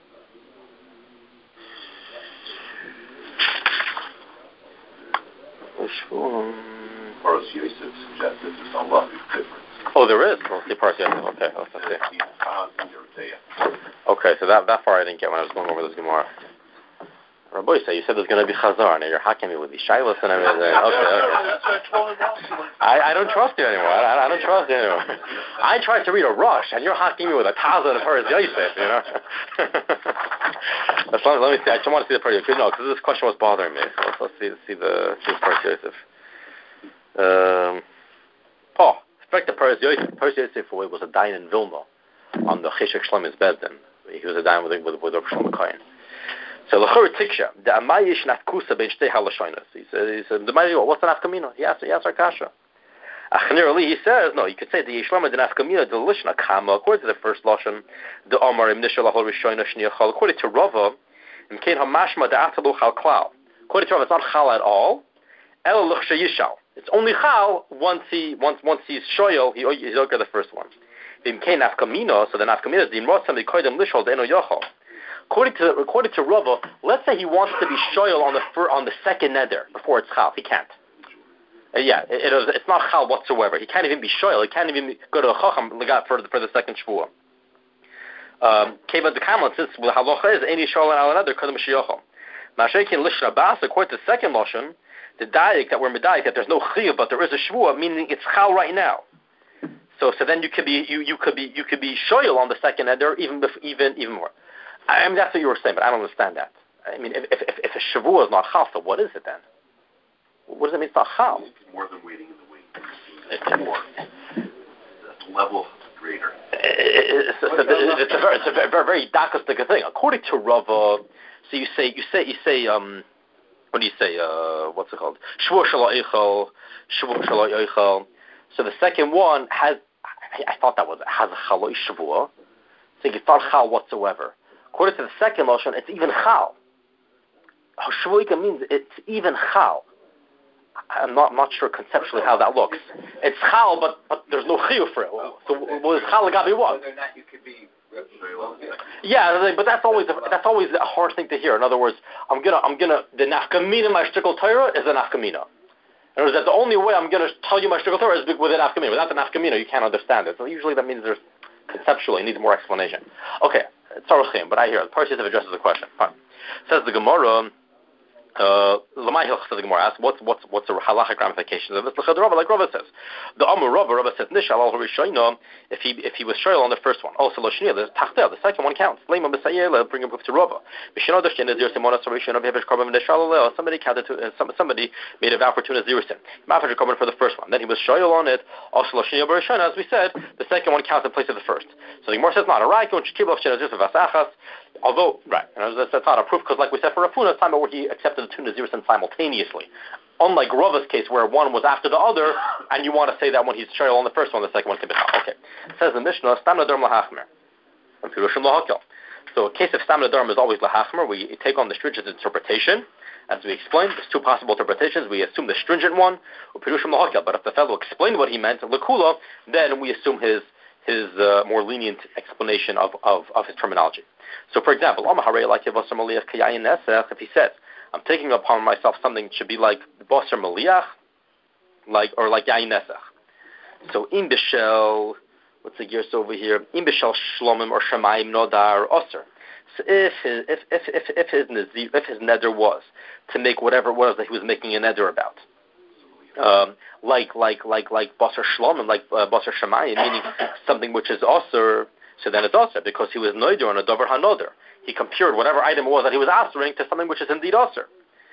Paras Yosef suggests that there's a lot of difference. Oh, there is? We'll see Paras Yosef. Okay, let's see. Okay, so that that far I didn't get when I was going over this Gemara. Rabbi, so you said there's going to be Chazar, and you're hacking me with these shilas and everything. Okay, okay. I, I don't trust you anymore. I, I don't trust you anymore. I tried to read a rush, and you're hacking me with a Taza and Paras Yosef, you know? Let's, let me see. I just want to see the Paras Yosef. No, because this question was bothering me. So let's, let's see, see the see the Paras Yosef. Um, oh, in fact, the Paras Yosef, Paras Yosef was a dayan in Vilna on the Cheshek Shlomo's Bezdin. He was a dayan with with with Shlomo Kohen. So l'chor tiksha the amayish nafkusa ben shtei halashonos. He said, he said, the what's an afkamina? He asked, he asked our kasha. Achnirali, he says, no, you could say the yishlama the nafkamina the lishna kama according to the first lashon the Omar im nishal lahol rishonos shniachal according to Rava im kein hamashma the atalu chal klal. According to Rava, it's not chal at all. El luchsha yishal. It's only chal once he once once he's shoyel he he's okay the first one. Im kein nafkamina, so the nafkamina is the imrotzam the koydem lishol the eno yochal. According to according to Rava, let's say he wants to be shoyel on the fir, on the second neder before it's chal. He can't. Uh, yeah, it, it is, it's not chal whatsoever. He can't even be shoyel. He can't even go to a chacham for the for the second shvuah. Keva the kamal since the halacha is any shoyel al another kodem sheyachol. Mashekin lishna bas according to the second lashon, the daik that we're medayik that there's no chiyuv but there is a shvuah, meaning it's chal right now. So so then you could be you, you could be you could be shoyel on the second neder even even even more. I mean, that's what you were saying, but I don't understand that. I mean, if if, if a shavua is not chal, so what is it then? What does it mean it's not chal? It's more than waiting in the wing. It's more. The level greater. It's, it's, a, it's a very, it's a very, very, very dakastic thing. According to Rava, so you say, you say, you say, um, what do you say? Uh, what's it called? Shvua shelo eichel, shvua shelo eichel. So the second one has, I, I thought that was has a chaloi shavua. So it's not chal whatsoever. According to the second lashon, it's even chal. Shvuika means it's even chal. I'm not not sure conceptually how that looks. It's chal, but, but there's no chiyuv for it. So what is chal gabi what? Whether or not you could be. Yeah, but that's always a, that's always a hard thing to hear. In other words, I'm gonna I'm gonna the nafkamina my shtickle Torah is a nafkamina. In other words, that the only way I'm gonna tell you my shtickle Torah is with a nafkamina. Without the nafkamina, you can't understand it. So usually that means there's conceptually needs more explanation. Okay. It's Aruchim, but I hear it. Parshas addresses the question. Fine. Says the Gemara. Lamai Hilch says the Gemara asks, what's what's what's the halachic ramifications of this? Like Rava says, the Amar Rava Rava says Nishal al Rishayna if he if he was shoyel on the first one. Also Loshniya the Tachtel the second one counts. Lema B'Sayel bring him to Rava. B'Shino Dashtin is Yersimona Sarishon of Yevish Korban Nishal Alel. Somebody counted to uh, somebody made a vow for two Nazirsin. Mafash Korban for the first one. Then he was shoyel on it. Also Loshniya B'Rishayna as we said the second one counts in place of the first. So the Gemara says not a right. Although, right, and that's not a proof because, like we said, for Rafuna, it's time where he accepted the two Nazirsin simultaneously. Unlike Rava's case, where one was after the other, and you want to say that when he's shoyel on the first one, the second one can be chal. Okay. It says in Mishnah, Stam Nadarm Lahachmer. So, a case of Stam Nadarm is always Lahachmer. We take on the stringent interpretation. As we explained, there's two possible interpretations. We assume the stringent one, but if the fellow explained what he meant, Lakula, then we assume his his uh, more lenient explanation of, of, of his terminology. So, for example, if he says, I'm taking upon myself something that should be like Basar Maliach, like, or like Yayin Nesach. So, Im Bishel, what's the gears over here? Im Bishel Shlomim or Shemaim Nodar Osir. So, if his, if, if, if, if his nazir, if his neder was to make whatever it was that he was making a neder about, um, like, like, like, like Basar Shlomim, like uh, Basar Shemaim, meaning something which is Osir, so then it's Osir, because he was Noider on a Dover HaNoder. He compared whatever item it was that he was answering to something which is indeed Osir.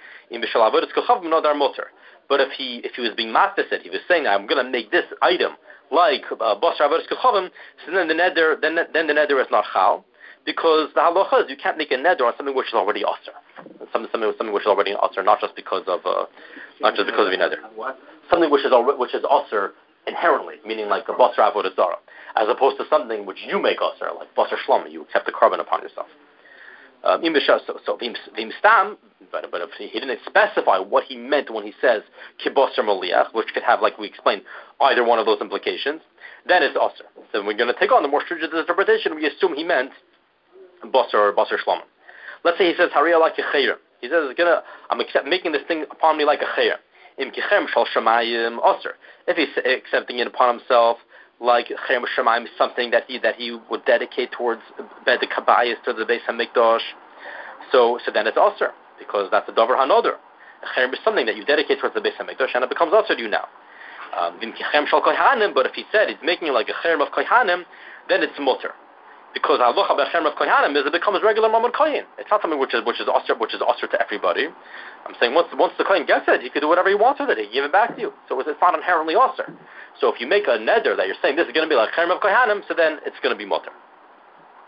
But if he if he was being matzasid, he was saying, I'm going to make this item like Basar Avodas Kechavim, so then the neder, then, then the neder is not chal, because the halacha is you can't make a neder on something which is already Osir. Something, something, something which is already Osir, not just because of uh, not just because of a neder. Something which is al- which is Osir inherently, meaning like a Basar Avodah Zarah, as opposed to something which you make Osir, like Basar Shlama, you accept the carbon upon yourself. Um, so, so vim stam, but, but if he didn't specify what he meant when he says kibosar maliach, which could have, like we explained, either one of those implications, then it's osir. So we're going to take on the more stringent interpretation. We assume he meant basar or basar shlama. Let's say he says hariya like a chayrim. He says, gonna, I'm accept, making this thing upon me like a chayrim. Im kichem shal shamayim osir. If he's accepting it upon himself, like Cherem Shemaim, something that he that he would dedicate towards Bed Kabayis, to the Beis Hamikdash. So so then it's Osir, because that's a Dover HaNoder. Cherem is something that you dedicate towards the Beis Hamikdash, and it becomes Osir to you now. Um, but if he said he's making it like a Cherem of Kohanim, then it's Mutter. Because Halacha by Cherem of Kohanim is it becomes regular Mamad Kohen. It's not something which is which is Osir, which is Osir to everybody. I'm saying once once the Kohen gets it, he can do whatever he wants with it. He can give it back to you. So it's not inherently Osir. So if you make a neder that you're saying this is going to be like Cherem of Kohanim, so then it's going to be Mutter.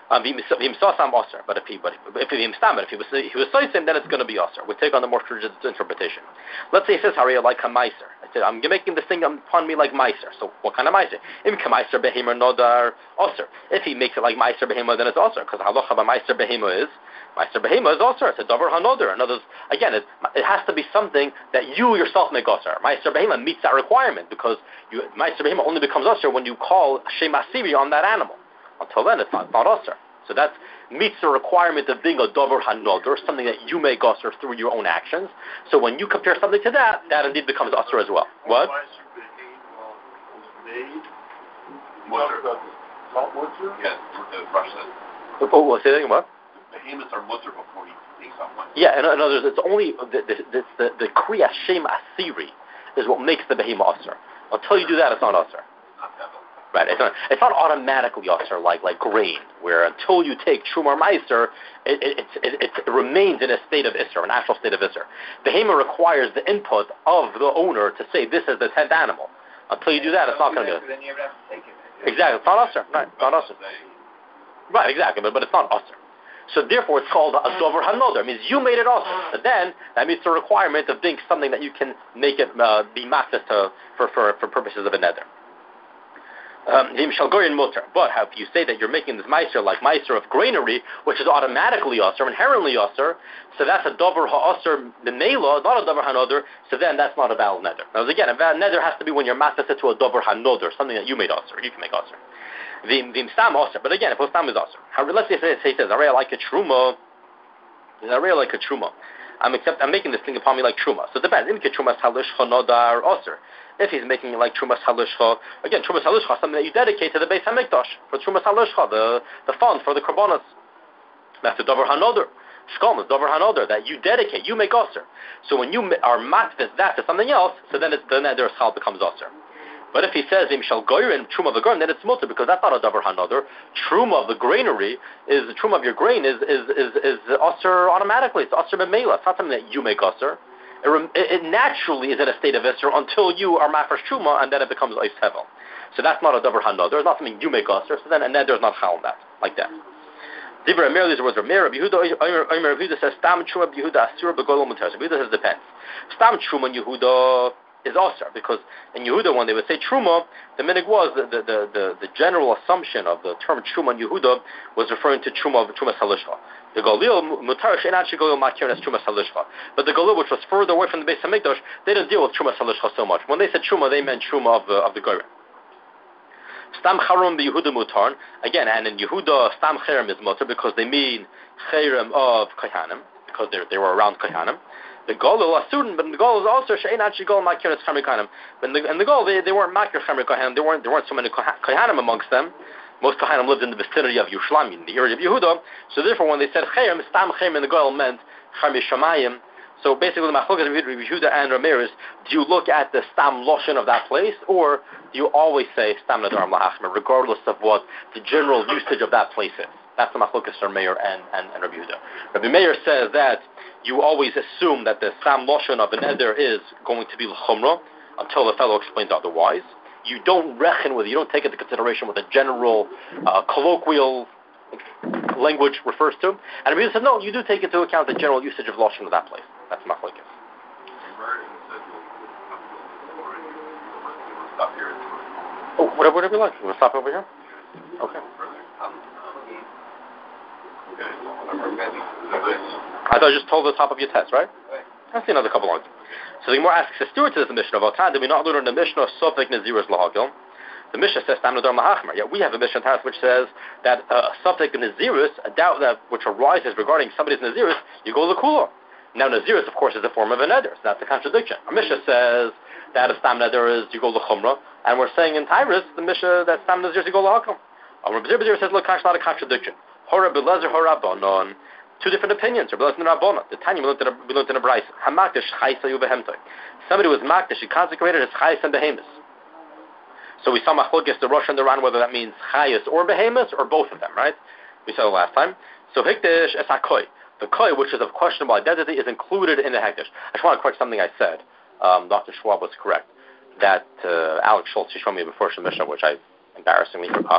Um, V'im saw some osir, but if he, but if he but if he was if he was soisim, then it's going to be osir. We take on the more traditional interpretation. Let's say it says Hariya like a meiser. I said I'm making this thing upon me like meiser. So what kind of meiser? Im k'meiser behemer nodar osir. If he makes it like meiser behemer, then it's osir, because halacha by meiser behemer is meiser behemer is osir. It's a davar hanodar. In other words, again, it, it has to be something that you yourself make osir. Meiser behemer meets that requirement, because you, meiser behemer only becomes osir when you call shem asiri on that animal. Until then, it's not, not osir. So that meets the requirement of being a davar hanodar, something that you make osir through your own actions. So when you compare something to that, that indeed becomes osir as well. What? Yes, the Russia. Oh, what? Say that again, what? The behemoths are mutter before he takes on one. Yeah, in other words, it's only the the the, the kriya shem asiri is what makes the behemoth osir. Until you do that, it's not osir. Right, it's not, it's not automatically osir like like grain, where until you take truma or meiser, it it, it, it it remains in a state of isser, an actual state of isser. Behemoth requires the input of the owner to say this is the tenth animal. Until you do that, it's not going to be. Then you have to take it. Exactly, it's not osir. Right, it's not osir. Right, exactly, but but it's not osir. So therefore, it's called a dover hanodar. It means you made it osir. But then that meets the requirement of being something that you can make it uh, be matzah to for, for for purposes of a neder. Um, but how if you say that you're making this meiser like meiser of granary, which is automatically osir, inherently osir, so that's a davar ha'osir b'meila, not a davar hanodar. So then that's not a valid neder. Now again, a valid neder has to be when you're matzah to a davar hanodar, something that you made osir, you can make osir. V'im v'im stam osir, but again, if a stam is osir, how, let's say it says, "Arei like a truma," Arei like a truma. I'm accept, I'm making this thing upon me like truma. So it depends. Im ke trumas halish hanodar osir. If he's making it like Trumas Halishcha, again, Trumas Halishcha is something that you dedicate to the Beis HaMikdash, for Trumas Halishcha, the, the fund for the Karbonos. That's the Dover HaNodar. Shkom is Dover HaNodar, that you dedicate, you make Osir. So when you are matvis that to something else, so then it's, the Neder Schal becomes Osir. But if he says, Im Shal Goyrin, Truma of the grain, then it's Mutter, because that's not a Dover HaNodar. Truma of the granary, is the Truma of your grain, is is is, is Osir automatically. It's Osir B'Meila. It's not something that you make Osir. It, it naturally is in a state of Isser until you are Mafresh Truma, and then it becomes Ois Hevel. So that's not a Davar Hanodar. There's not something you make Osir, so then and then there's not Chal on that, like that. Divra Amir, these words are Amir, Yehuda, Omer Yehuda says, Stam Truma Yehuda Asura Begolol Mutar. Yehuda says depends. Stam Truma Yehuda is Osir, because in Yehuda, when they would say Truma, the minig was, the, the, the, the, the general assumption of the term Truma Yehuda was referring to Truma of Truma Salishcha. The Galil Mutar Shein actually Galil Makir as Truma Salishcha. But the Galil, which was further away from the Beis Hamikdash, they didn't deal with Truma Salishcha so much. When they said Truma, they meant Truma of the of the Goyim. Stam Charum the Yehuda Mutar, again, and in Yehuda Stam Cherem is Mutar because they mean Cherem of Kohanim, because they they were around Kohanim. The Galil Asurin, but the Galil is also Shein actually Galil Makir as Chamer Kohanim. But the, and the Galil they, they weren't Makir Chamer Kohanim. There weren't there weren't so many Kohanim amongst them. Most Kohanim lived in the vicinity of Yerushalayim, in the area of Yehuda. So therefore, when they said Cherem, Stam Cherem in the Goel meant Cherem Shamayim. So basically, the Machlokas of Yehuda and Ramirez, do you look at the Stam Loshen of that place, or do you always say Stam Nadarim Lahachmer, regardless of what the general usage of that place is? That's the Machlokas of Meir and, and, and Rabbi Yehuda. Rabbi Meir says that you always assume that the Stam Loshen of an Eder is going to be L'chumrah until the fellow explains otherwise. You don't reckon with, you don't take into consideration what the general uh, colloquial language refers to. And Rabbi Yehuda said, no, you do take into account the general usage of Lashon of that place. That's Machlokes. Oh, whatever, whatever you like. You want to stop over here? Okay. I thought I just told the top of your test, right? I'll see another couple lines. So the Gemara asks the steward to this Mishnah of Altan, did we not learn in the Mishnah of Sofek Nazirus Lahagil? The Mishnah says Tam Nadar Mahachmer. Yet we have a Mishnah which says that uh, Sofek Nazirus, a doubt that which arises regarding somebody's Nazirus, you go Lakula. Now Nazirus, of course, is a form of a neder, so that's a contradiction. Our Mishnah says that a Stam Neder is you go Lachumra, and we're saying in Tyrus, the Mishnah that Stam Nazirus you go Lahakam. Our Rabbi Zir says, look, it's not a contradiction. Hora Belezer Hora Bonon. Two different opinions. The Tanya we learned in a Bryce. Hamakdish Chaysa Yubehemtoy. Somebody was Makdish, he consecrated his Chayas and Behemoths. So we saw Machlokes, the Rosh and the Ran, whether that means Chayas or Behemoths or both of them, right? We saw the last time. So Hikdish es HaKoy. The Koy, which is of questionable identity, is included in the Hektish. I just want to correct something I said. Um, Doctor Schwab was correct. That uh, Alex Schultz, he showed me before Shemisha, which I embarrassingly forgot,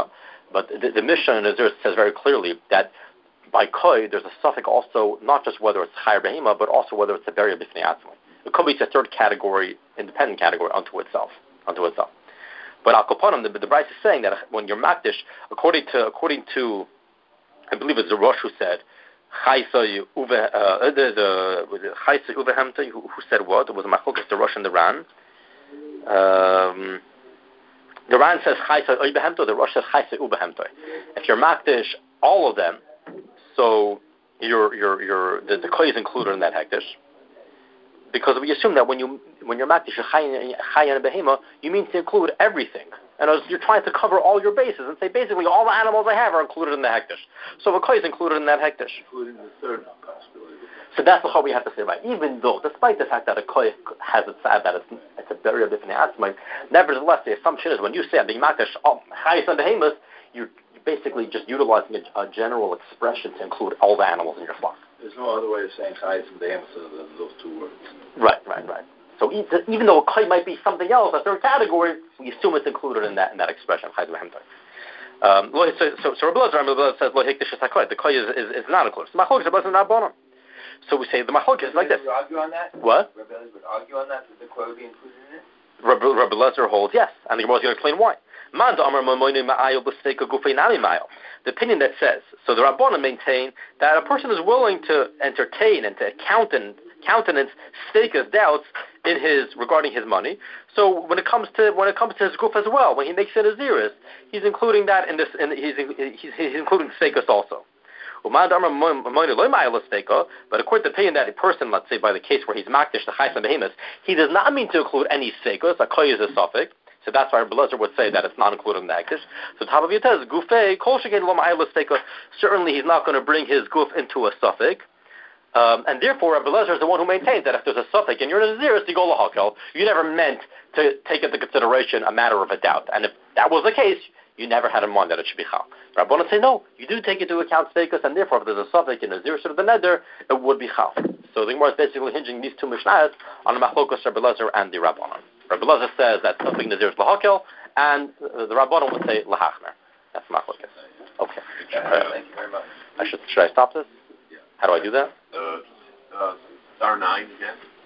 But the, the Mishnah in Nazir says very clearly that by koi, there's a suffix also, not just whether it's chayer behema, but also whether it's a burial b'fnei atzmai. It could be a third category, independent category unto itself, unto itself. But al kopanim, the, the Bryce is saying that when you're makdish, according to, according to, I believe it's the Rosh who said, Chaisa uve, uh, the, the, Chaisa uvehemta, who, who said what? It was Machlokas, the Rosh and the Ran. Um, the Ran says Chaisa uvehemta, the Rosh says Chaisa uvehemta. If you're makdish, all of them, so your your your the, the koi is included in that hektish, because we assume that when you when you're makdish chayan and behema, you mean to include everything, and as you're trying to cover all your bases and say basically all the animals I have are included in the hektish. So the koi is included in that hektish, including the third possibility. So that's the how we have to say about. Even though, despite the fact that a koi has it said that it's it's a burial b'fnei atzmai, nevertheless the assumption is when you say being makdish chayan and behemas, you basically just utilizing a, a general expression to include all the animals in your flock. There's no other way of saying chayes and behemoth other than those two words. Right, right, right. So even though a koi might be something else, a third category, we assume it's included in that in that expression. Um, so, so, so Rabbi Lezer says lo hikdish hakoy. The koi is, is, is not included. So machlokes is not bonum. So we say the machlokes is like this. Would argue on that? What? Rabbi Lezer would argue on that. Would the koi be included in it? Rabbi, Rabbi Lezer holds yes, and the Gemara is going to explain why. The opinion that says, so the Rabbanan maintain that a person is willing to entertain and to counten, countenance stekas doubts in his regarding his money. So when it comes to when it comes to his guf as well, when he makes it naziris, he's including that in this. In, he's, he's he's including stekas also. But according to the opinion that a person, let's say by the case where he's makdish the chayes and behemoths, he does not mean to include any stekas. A koi is a suffix. So that's why Rabbi Lezer would say that it's not included in the hektish. So top of your says gufei kol shegen lo ma'ayla steka. Certainly, he's not going to bring his guf into a suffix, um, and therefore Rabbi Lezer is the one who maintains that if there's a suffix and you're in a naziris to go lahakel, you never meant to take into consideration a matter of a doubt. And if that was the case, you never had in mind that it should be chal. Rabbanan say no, you do take into account stekas, and therefore if there's a suffix in a naziris or the neder, it would be chal. So the Gemara is basically hinging these two mishnayos on the machlokas Rabbi Lezer and the Rabbanan. Rabbi Lezer says that something nazir is lahakel, and the Rabbanon would say lahachmer. That's machlokas. Okay. Uh, Thank you very much. I should should I stop this? Yeah. How do I do that? Uh, uh, star nine again.